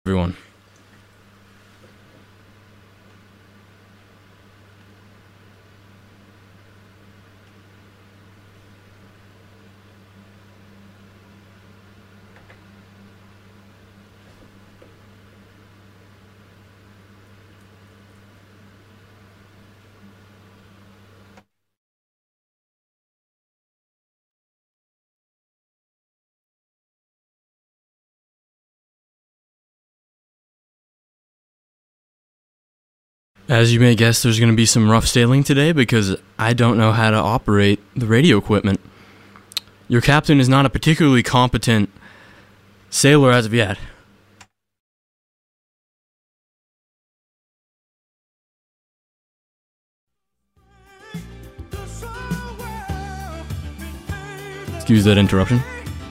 Everyone. As you may guess, there's going to be some rough sailing today because I don't know how to operate the radio equipment. Your captain is not a particularly competent sailor as of yet. Excuse that interruption.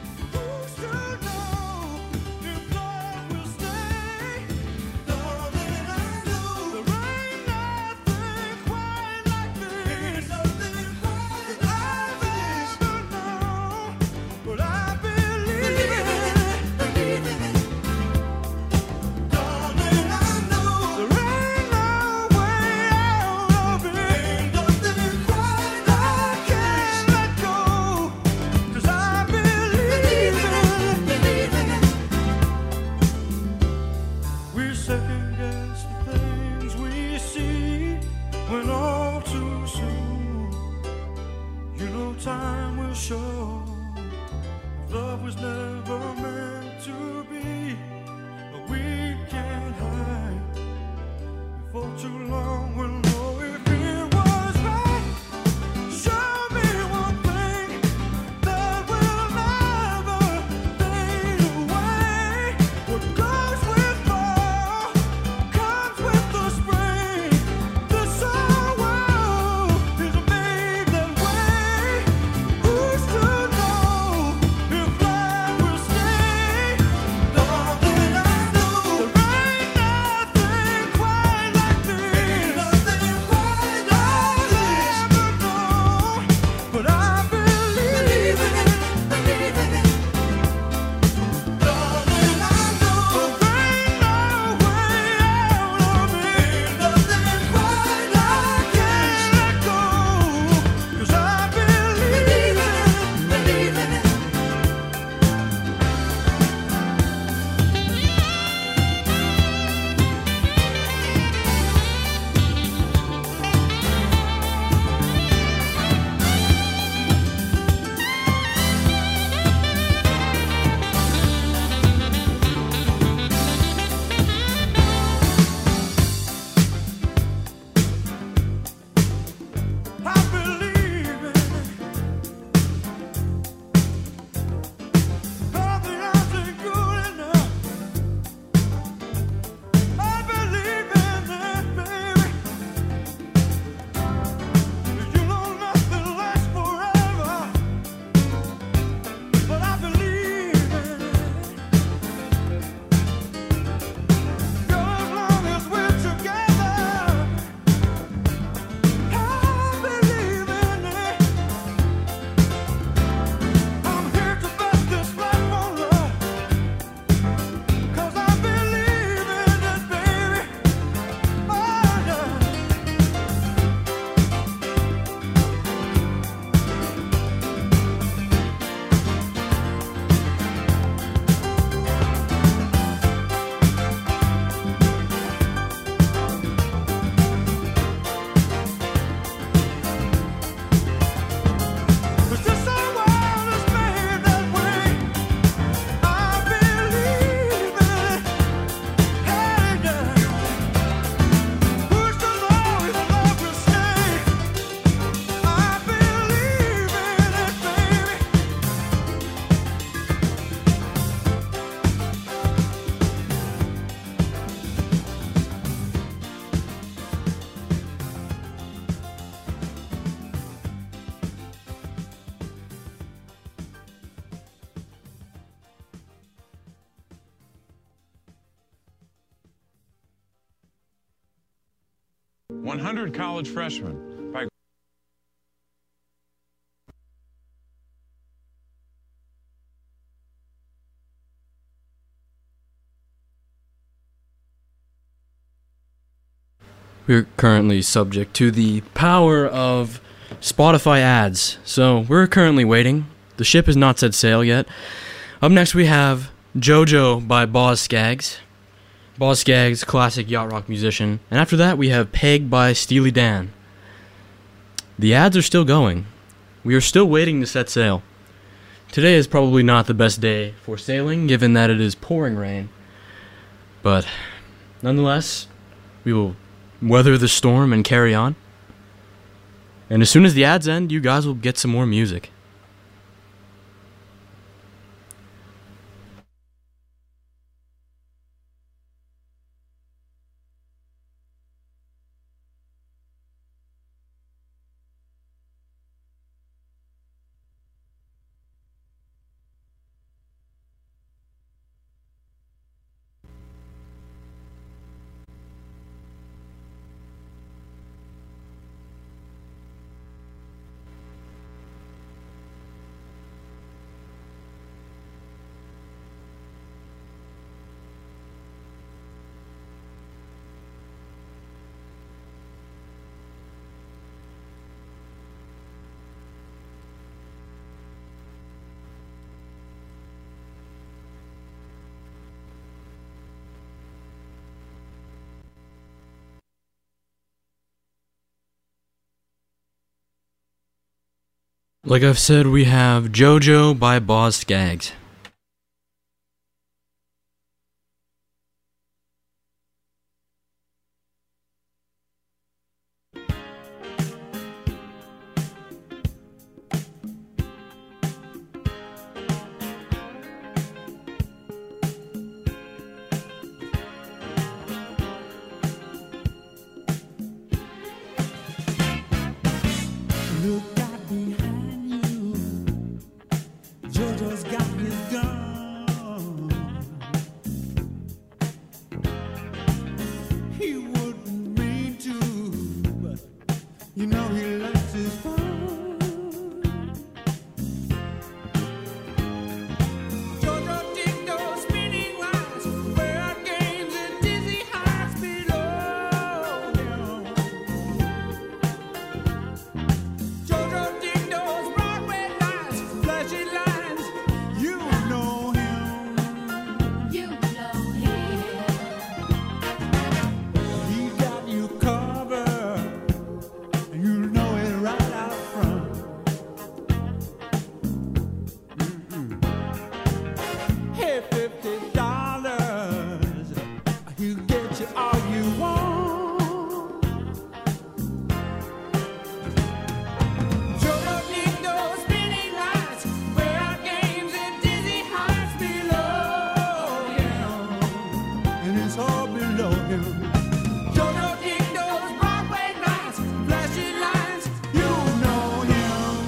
"100 College Freshmen" by We're currently subject to the power of Spotify ads, so we're currently waiting. The ship has not set sail yet. Up next we have JoJo by Boz Scaggs. Boz Scaggs, classic yacht rock musician. And after that we have Peg by Steely Dan. The ads are still going. We are still waiting to set sail. Today is probably not the best day for sailing, given that it is pouring rain. But nonetheless, we will weather the storm and carry on. And as soon as the ads end, you guys will get some more music. Like I've said, we have JoJo by Boz Scaggs. Look out behind you. JoJo's got his gun. He wouldn't mean to, but you know he likes his fun. JoJo dig those spinning lights, where games and dizzy heights below him. JoJo dig those Broadway lights, flashing lines. You know him. You know him. He got you covered, and you know it right out front. Hey, $50, he'll get you all you want. JoJo dig those spinning lights, where games and dizzy heights below him, and it's all below him. JoJo dig those Broadway nights, flashing lines. You know him.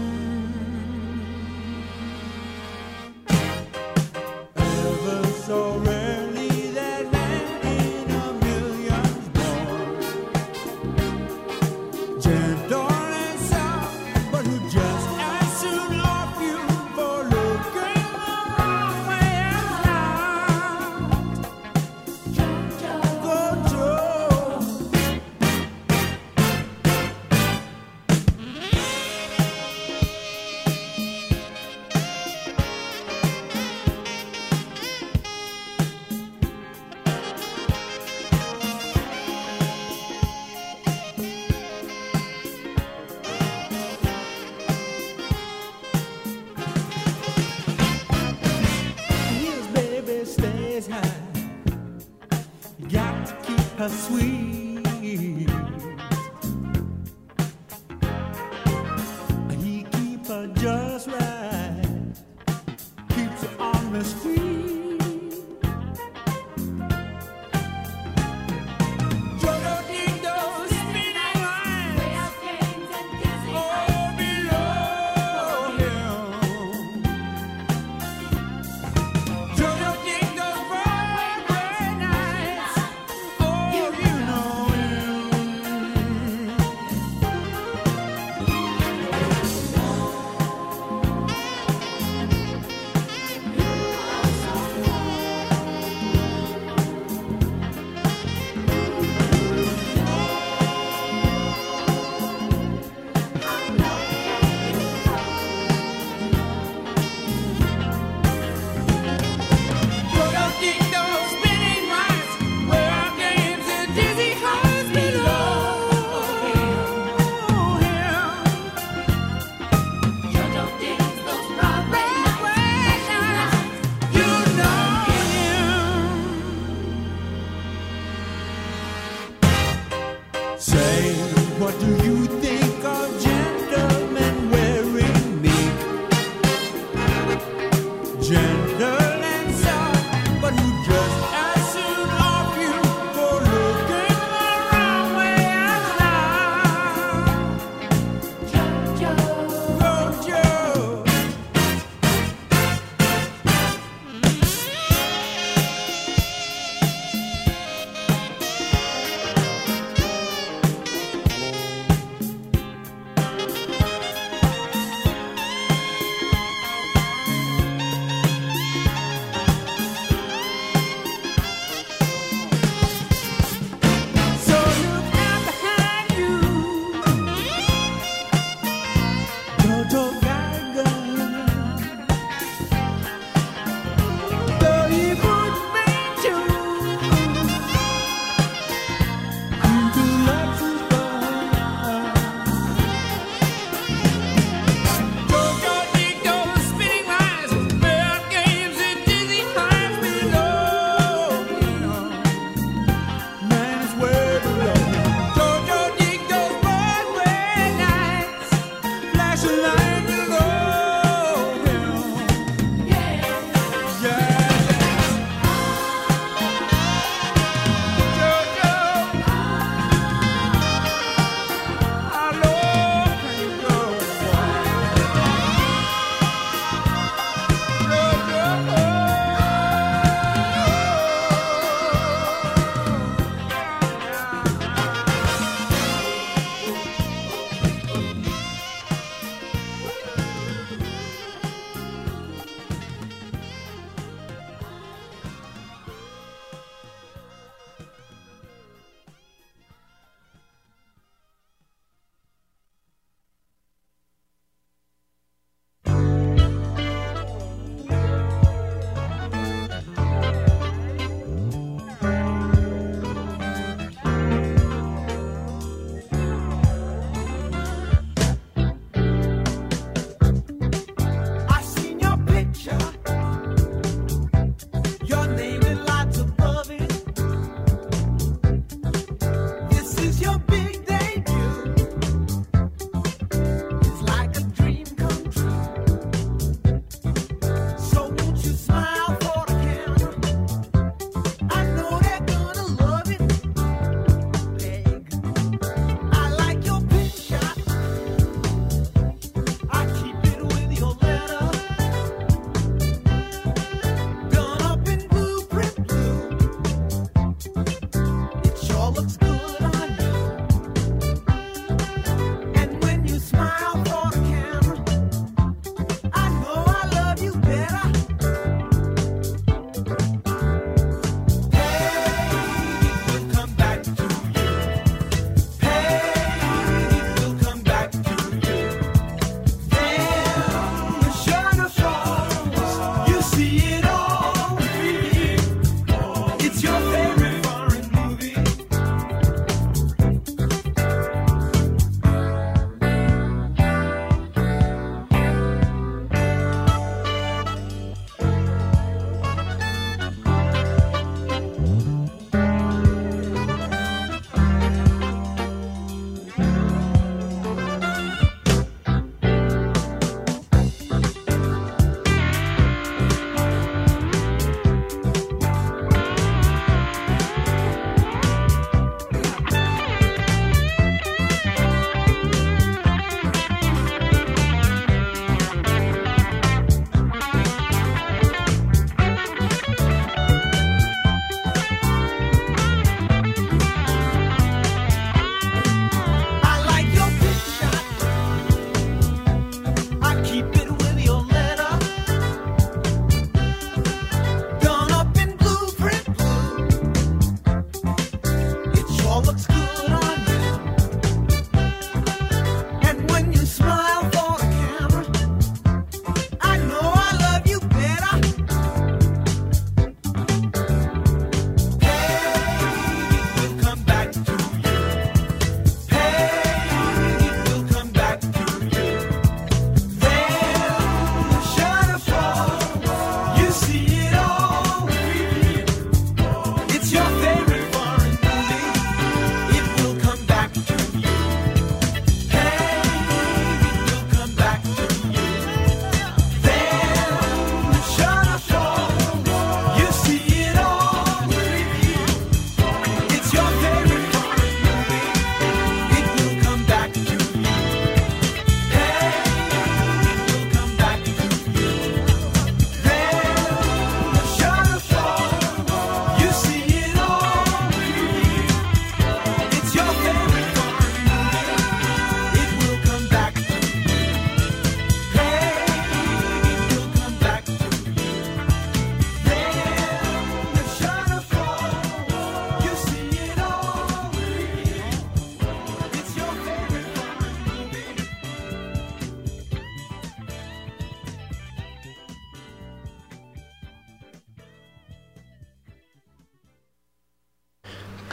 Ever so rarely, that man in a million's born. Gentle and soft, but who just as soon love you for looking the wrong way around. Go Joe. His baby stays high. Got to keep her sweet. He keep her just right. Keeps her on the street. JoJo dig those spinning lines, Where games and dizzy all below him. JoJo dig those Broadway nights. Oh, you know him.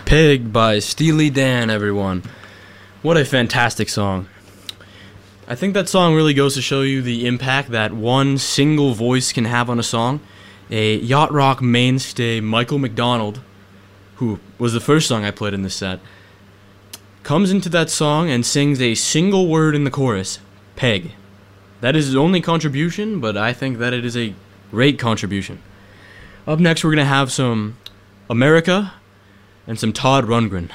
Pig by Steely Dan, everyone. What a fantastic song. I think that song really goes to show you the impact that one single voice can have on a song. A yacht rock mainstay, Michael McDonald, who was the first song I played in this set, comes into that song and sings a single word in the chorus, Peg. That is his only contribution, but I think that it is a great contribution. Up next, we're going to have some America and some Todd Rundgren.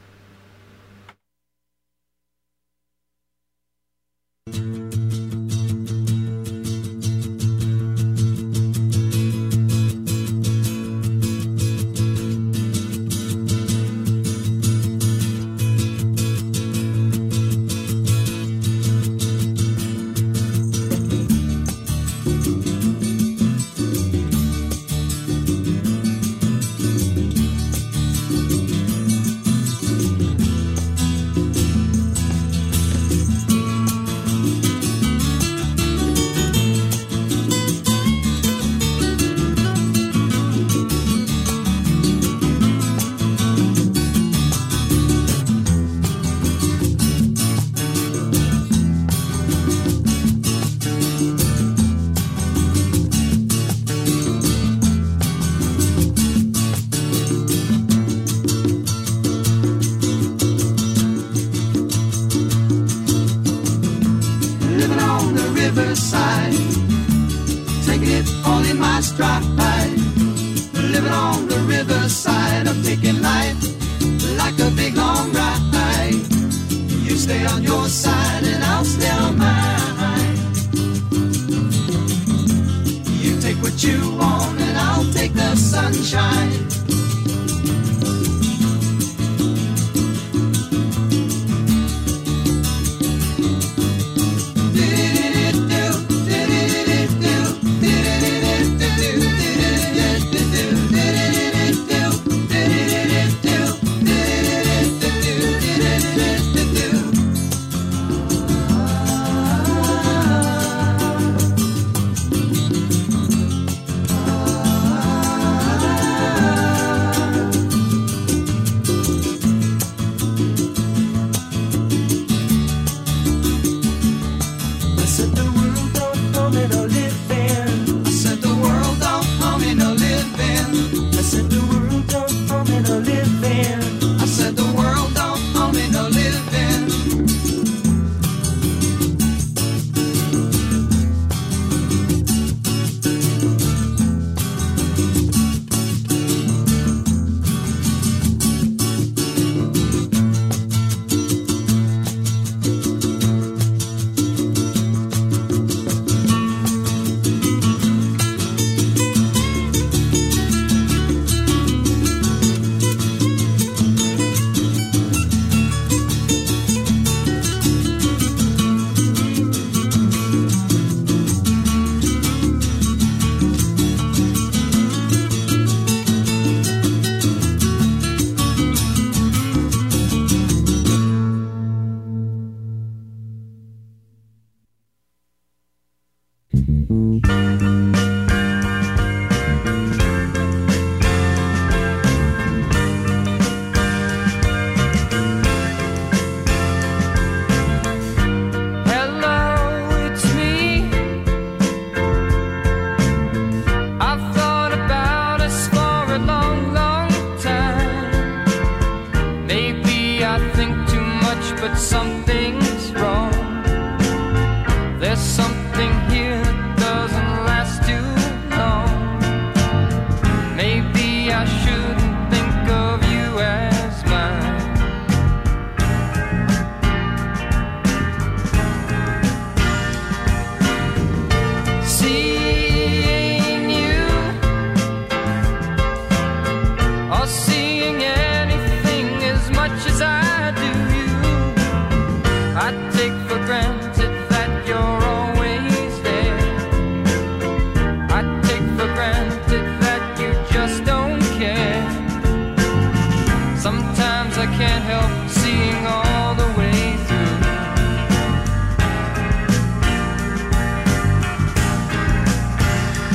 riverside, taking it all in my stride. Living on the riverside, I'm taking life like a big long ride. You stay on your side and I'll stay on mine. You take what you want and I'll take the sunshine.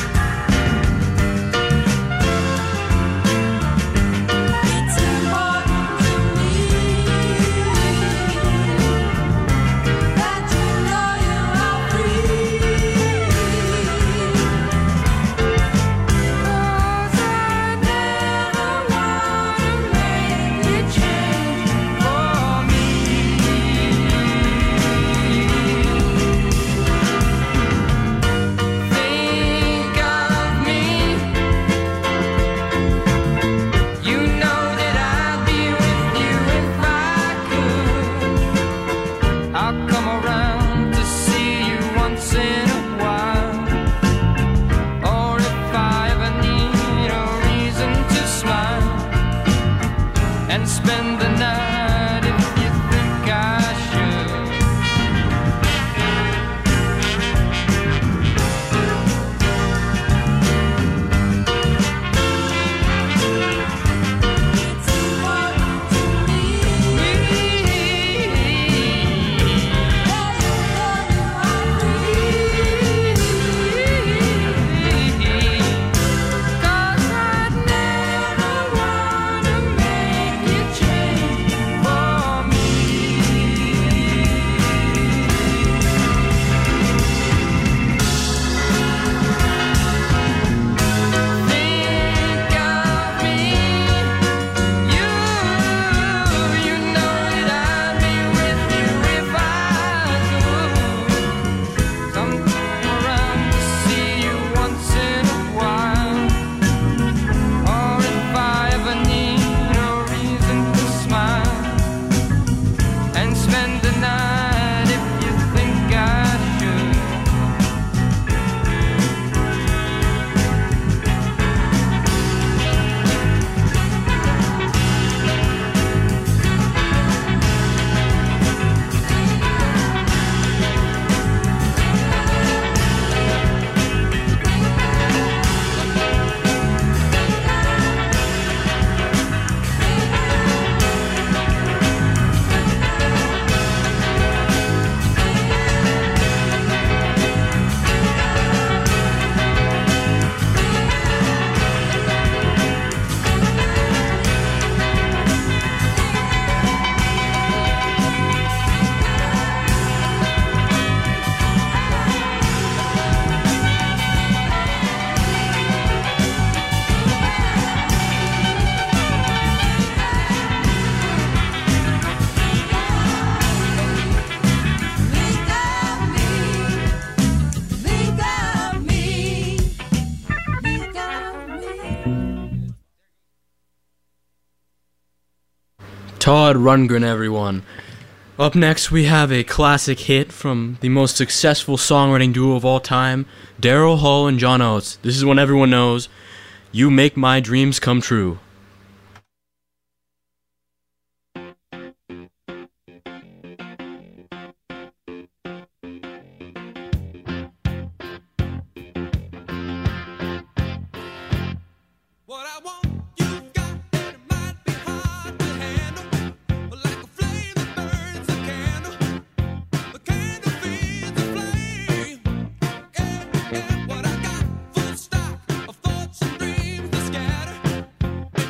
It's important. and spend the night if you think I should. It's important to me that you know you are free. 'Cause I'd never wanna make you change for me. Think of me, you know that I'd be with you if I could. Come around to see you once in a while, or if I ever need a reason to smile, and spend the night if you think I should. Todd Rundgren, everyone. Up next, we have a classic hit from the most successful songwriting duo of all time, Daryl Hall and John Oates. This is one everyone knows. You Make My Dreams Come True. What I want, you've got, and it might be hard to handle. But like a flame that burns a candle, the candle feeds the flame. Yeah, yeah, what I got, full stock of thoughts and dreams that scatter.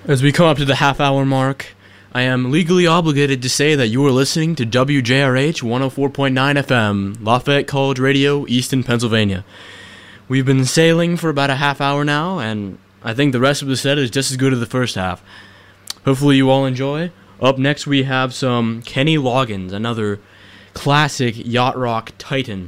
As we come up to the half-hour mark, I am legally obligated to say that you are listening to WJRH 104.9 FM, Lafayette College Radio, Easton, Pennsylvania. We've been sailing for about a half hour now, and I think the rest of the set is just as good as the first half. Hopefully you all enjoy. Up next we have some Kenny Loggins, another classic yacht rock titan.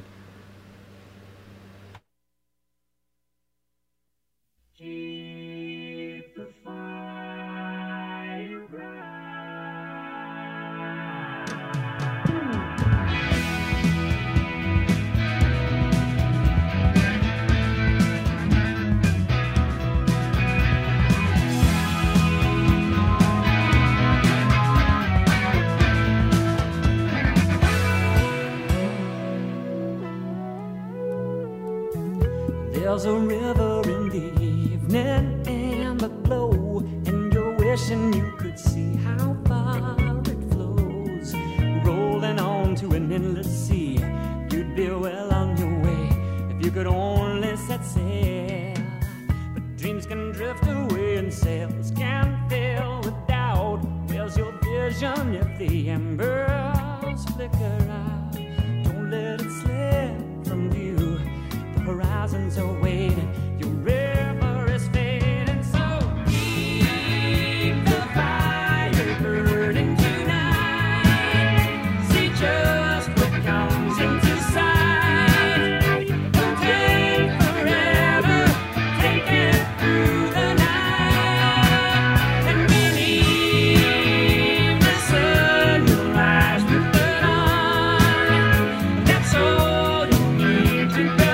There's a river in the evening and the glow, and you're wishing you could see how far it flows. Rolling on to an endless sea, you'd be well on your way if you could only set sail. But dreams can drift away and sails can fail with doubt. Where's your vision if the embers flicker out? Don't let it slip from view. Horizons are waiting, your river is fading. So keep the fire burning tonight. See just what comes into sight. Don't take forever, take it through the night. And believe the sun will rise with the dawn. That's all you need to know.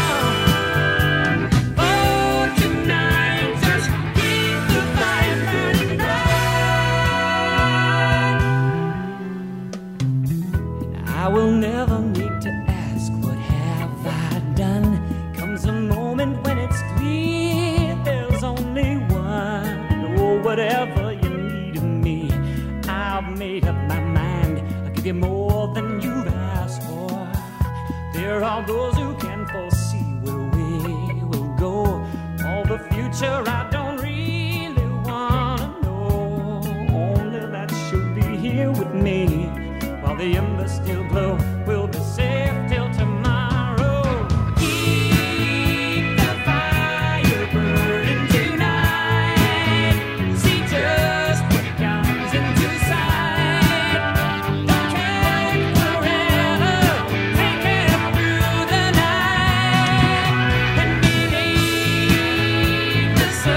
I will never need to ask, what have I done? Comes a moment when it's clear there's only one. Oh, whatever you need of me, I've made up my mind. I'll give you more than you've asked for. There are those who can foresee where we will go. All the future I don't really wanna know. Only that you'll be here with me while the embers still glow. We'll be safe till tomorrow. Keep the fire burning tonight. See just what comes into sight. Don't take forever, take it through the night. And believe the sun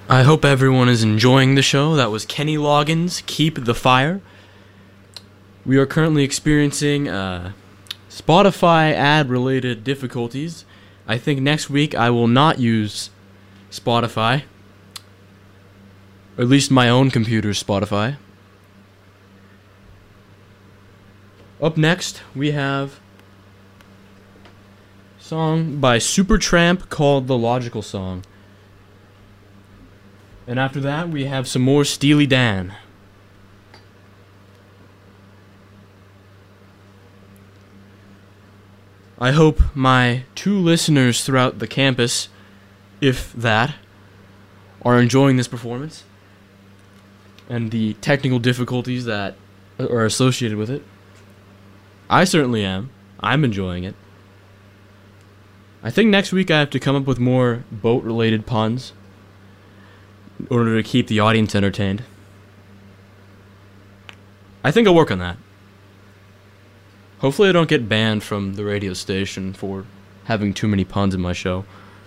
I hope everyone is enjoying the show. That was Kenny Loggins, Keep the Fire. We are currently experiencing Spotify ad-related difficulties. I think next week I will not use Spotify. Or at least my own computer's Spotify. Up next, we have a song by Supertramp called The Logical Song. And after that, we have some more Steely Dan. I hope my 2 listeners throughout the campus, if that, are enjoying this performance and the technical difficulties that are associated with it. I certainly am. I'm enjoying it. I think next week I have to come up with more boat-related puns in order to keep the audience entertained. I think I'll work on that. Hopefully I don't get banned from the radio station for having too many puns in my show.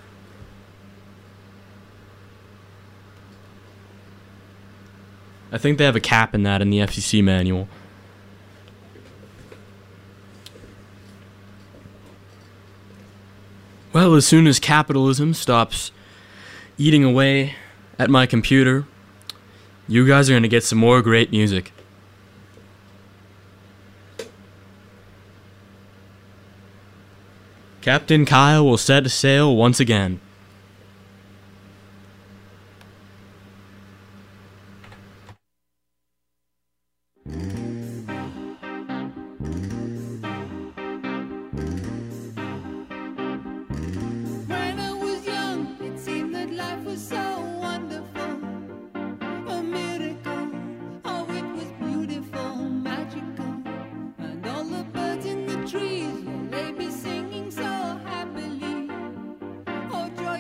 I think they have a cap in that in the FCC manual. Well, as soon as capitalism stops eating away at my computer, you guys are going to get some more great music. Captain Kyle will set sail once again. When I was young, it seemed that life was so wonderful, a miracle. Oh, it was beautiful, magical, and all the birds in the trees, well, they be singing so happily. Oh,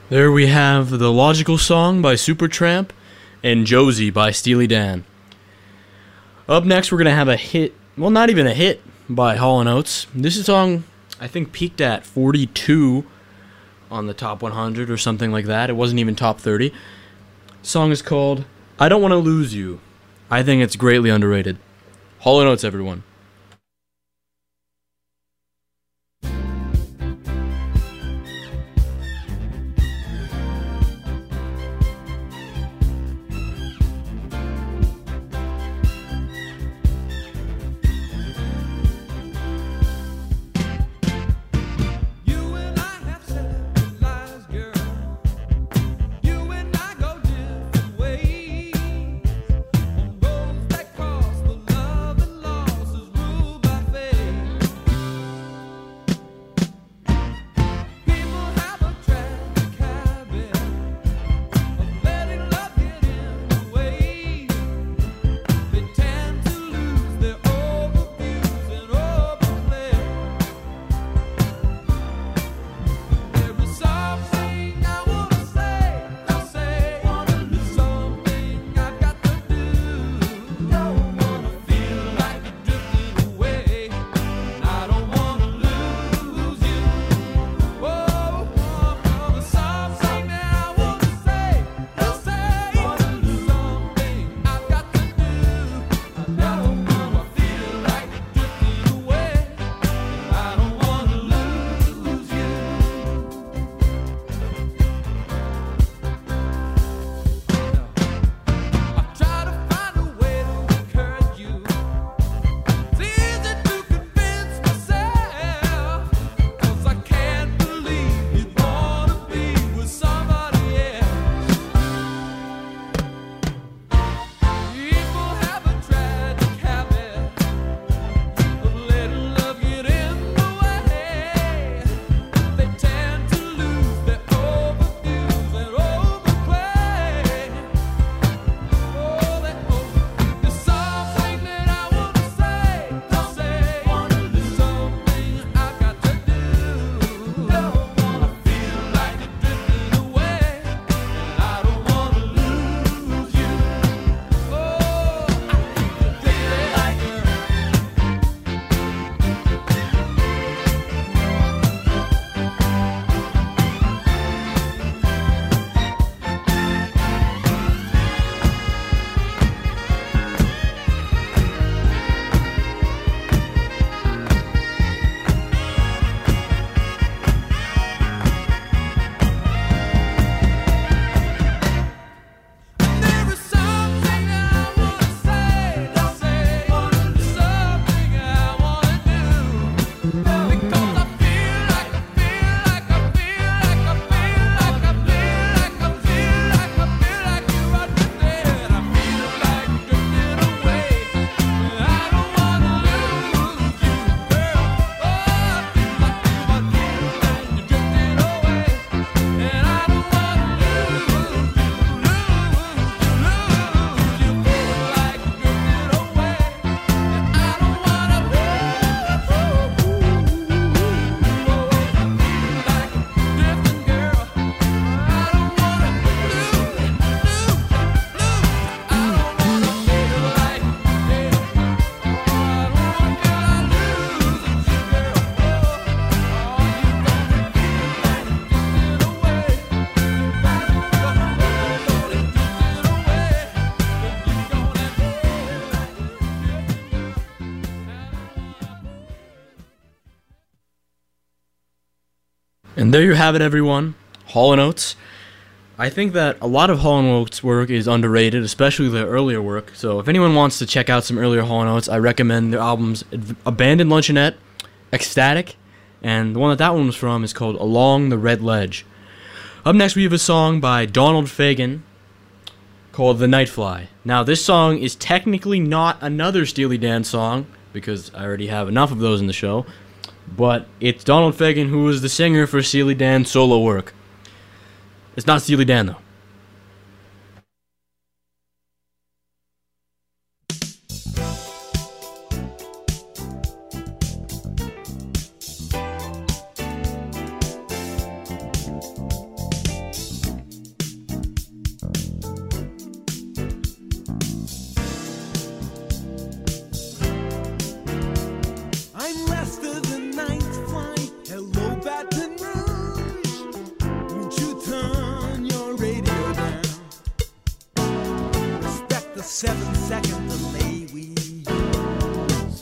There we have The Logical Song by Supertramp and Josie by Steely Dan. Up next, we're going to have a hit, well, not even a hit, by Hall & Oates. This is a song, I think, peaked at 42 on the top 100 or something like that. It wasn't even top 30. The song is called I Don't Want to Lose You. I think it's greatly underrated. Hall & Oates, everyone. You and I have said lies, girl. You and I go different ways. On roads that cross the love and loss is ruled by fate. People have a tragic habit of letting love get in the way. They tend to lose their overviews and overplay. There is something I wanna say, something I've got to do. Don't wanna feel like you're drifting away. I don't wanna lose you. Oh, there's something that I wanna say, something I've got to do. I don't wanna feel like you're drifting away. I don't wanna lose you. I try to find a way to encourage you. It's easy to convince myself, 'cause I can't believe you wanna be with somebody else. People have a tragic habit of letting love get in the way. They tend to lose their overviews and overplay. Oh, there's something that I wanna say, something I've got to do. Don't wanna feel like you're drifting away. I don't wanna lose you. Oh, I feel like there is something I wanna say, something I wanna do. Because I feel like you are drifting. I feel like drifting away. I don't wanna lose you, girl. Oh, I feel like you are drifting, you're drifting away. And I don't wanna lose you, you feel like drifting away. And I don't wanna lose you. Oh, I feel like drifting, girl. I don't wanna lose you. I don't wanna feel like, yeah. I don't wanna feel like losing you, girl. Oh, you gonna feel like drifting away. And there you have it, everyone. Hall & Oates. I think that a lot of Hall & Oates work is underrated, especially their earlier work. So if anyone wants to check out some earlier Hall & Oates, I recommend their albums Abandoned Luncheonette, Ecstatic, and the one that one was from is called Along the Red Ledge. Up next, we have a song by Donald Fagen called The Nightfly. Now, this song is technically not another Steely Dan song, because I already have enough of those in the show, but it's Donald Fagen, who was the singer for Steely Dan's solo work. It's not Steely Dan, though. 7-second delay we use.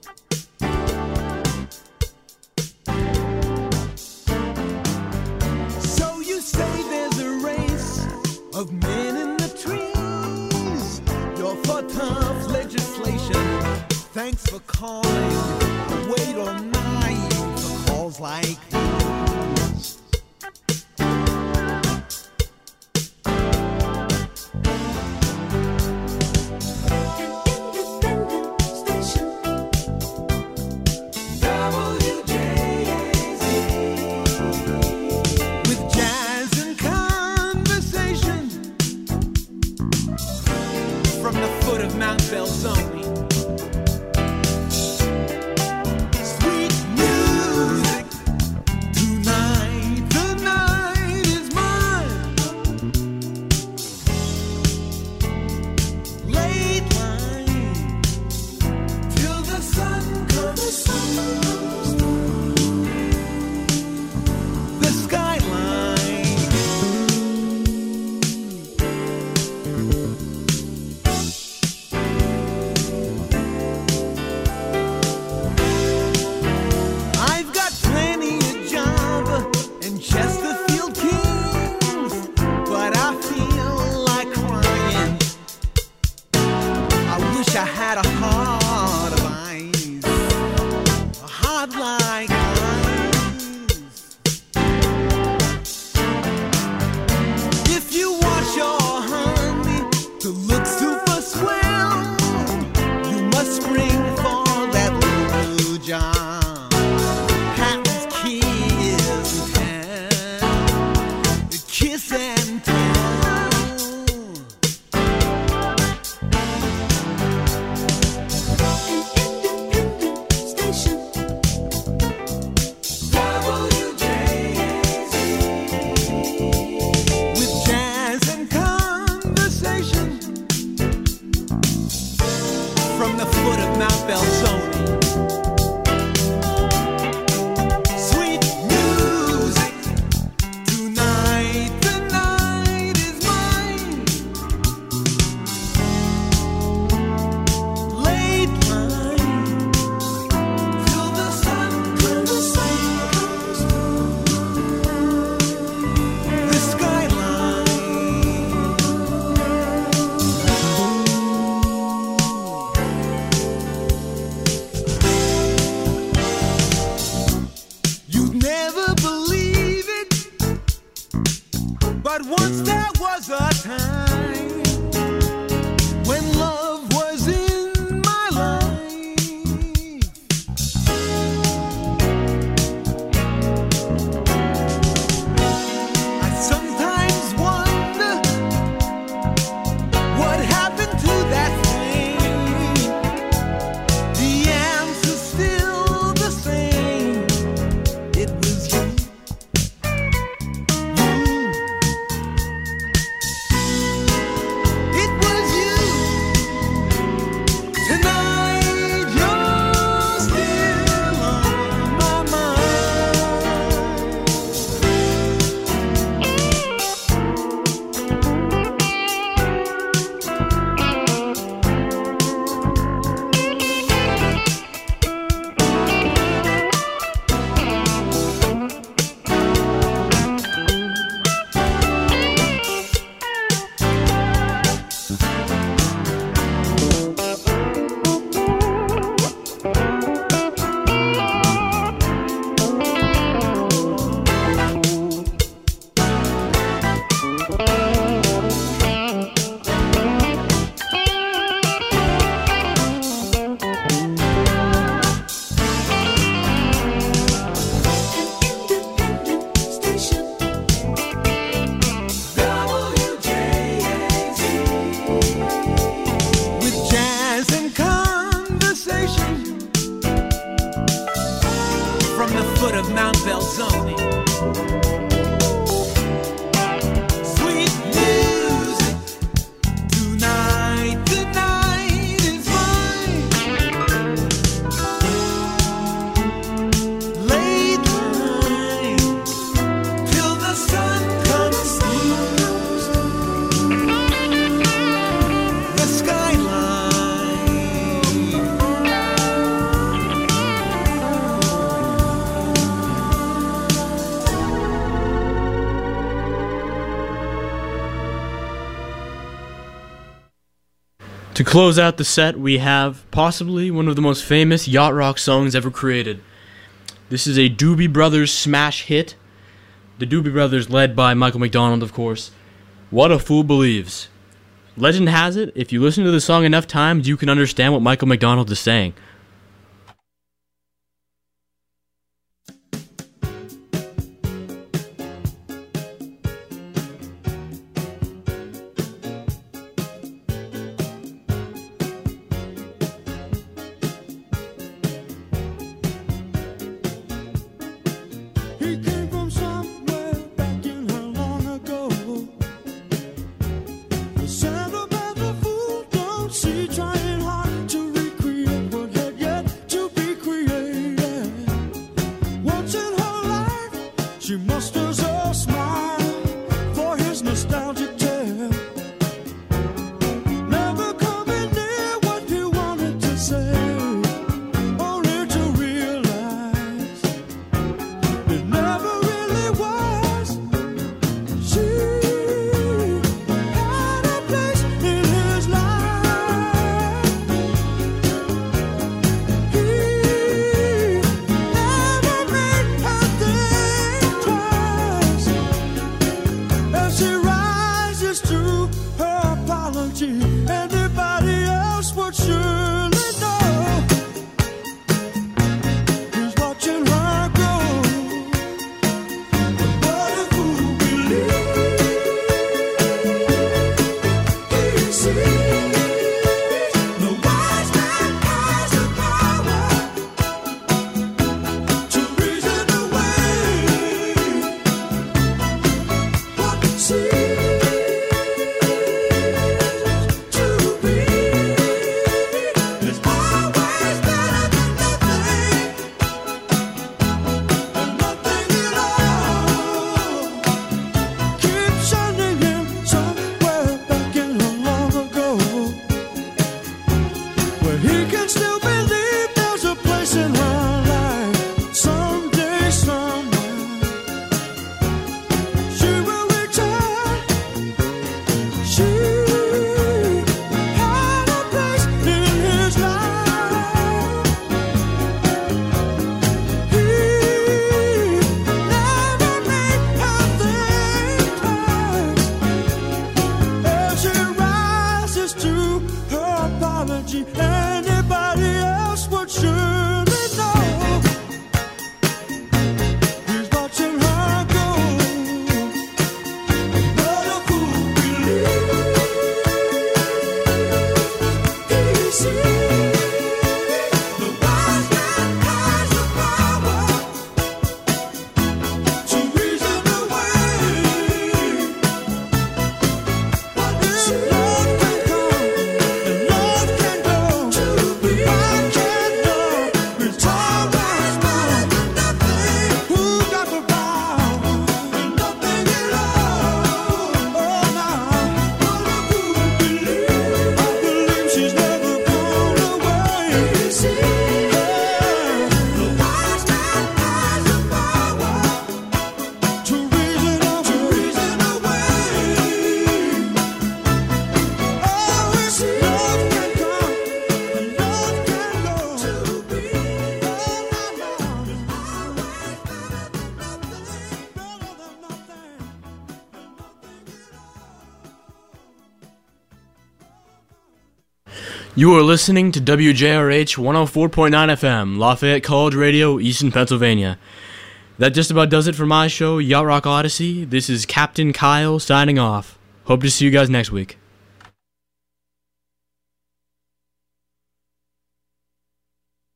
So you say there's a race of men in the trees. You're for tough legislation. Thanks for calling. Wait all night for calls like these. Mount Belzoni. Sweet music tonight, the night is mine. Late line till the sun comes through the skyline. Chesterfield Kings, but I feel like crying. I wish I had a heart of ice, a heart like ice. If you want your honey to look super swell, you must spring for that little John Patton's kiss. Kiss and tell. An independent station. WJAZ. With jazz and conversation. From the foot of Mount Belzoni. But once there was a time when love was in my life. I sometimes wonder what happened to that thing. The answer's still the same. It was you. Foot of Mount Belzoni. Sweet music tonight, the night is mine. Late line till the sun comes through the sky. close out the set, we have possibly one of the most famous yacht rock songs ever created. This is a Doobie Brothers smash hit. The Doobie Brothers, led by Michael McDonald, of course. What a Fool Believes. Legend has it, if you listen to the song enough times, you can understand what Michael McDonald is saying. He came from somewhere back in her long ago. The sentimental fool don't see, trying hard to recreate what had yet to be created. Once in her life, she musters a smile for his nostalgic tale. Never coming near what he wanted to say, only to realize it never really was. She had a place in his life. He never made her think twice. As she rises to her apology, anybody else would surely know. He's watching her go. What a fool believes he sees. The wise man has the power to reason away what seems to be. It's always better than nothing, and nothing at all. Keep sending him somewhere back in her long ago, where he can still believe there's a place in her life. Someday, somewhere, she will return. She had a place in his life. He never made her think twice. As she rises to her apology, anybody else would surely know. He's watching her go. What a fool believes he sees. The wise man has the power to reason away what seems. Love can come and love can go. To be I can't know. It's always better than nothing. Who got the power and nothing at all? Oh, now what a fool believes. I believe she's never gone away. He sees. The wise man has the power to reason away. Oh, it's love can come and love can go. To be all I know is always better than nothing, better than nothing, and nothing at all. You are listening to WJRH 104.9 FM, Lafayette College Radio, Easton, Pennsylvania. That just about does it for my show, Yacht Rock Odyssey. This is Captain Kyle signing off. Hope to see you guys next week.